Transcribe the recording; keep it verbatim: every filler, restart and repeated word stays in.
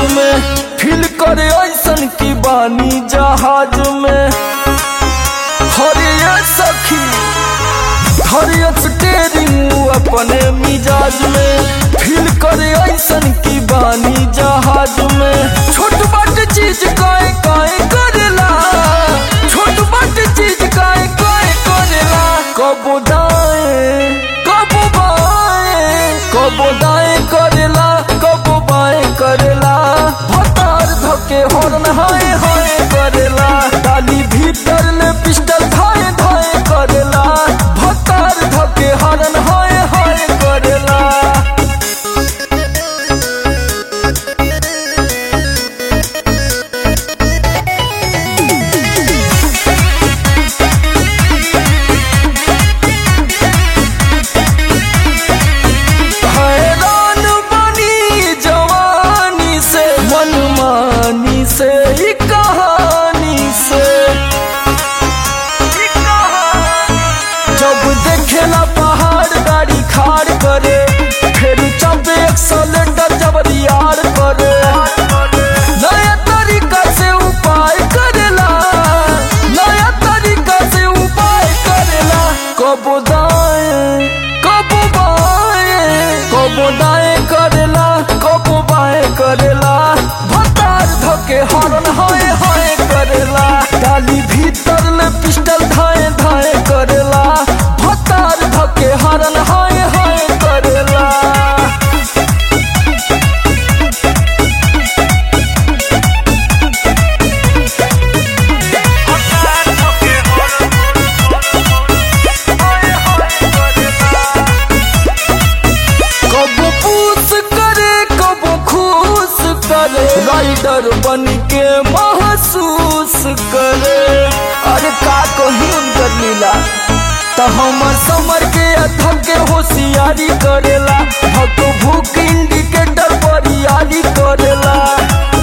में, फील करे ऐसन की बानी जहाज में। हरिया सखी हरिया स्टेरिंग अपने मिजाज में, फील करे ऐसन की बानी जहाज में। छोट बाट चीज काए काए करेला, छोट बाट चीज काए काए करेला। कबो दाएं कबो बाएं, कबो दाएं करेला कबो बाएं करेला। भतार धके हॉर्न हाय हाय करेला, डाली भीतर ले पिस्टल धाए धाए करेला। भतार धके हॉर्न हाय हाय करेला। से ही कहानी से जब देखेला पहाड़ गाड़ी खाड़ करे, फिर जब एक्सलेटर जब यार करे। नया तरीका से उपाय करेला, नया तरीका से उपाय करेला। कबो दाएं कबो बाएं, कबो दाएं करेला कबो बाएं करेला। धके हॉर्न हाय हाय करेला, डाली भीतर ले पिस्टल धाए धाए करेला। भतार धके हॉर्न हाय हाय करेला। कबो पूछ करे कबो खुश करे, राइडर बन के महसूस करे। अरे का कही उनकर लीला, तो हमर समर के अथक के होशियारी करेला। भक भूख इंडिकेटर पर यारी करेला।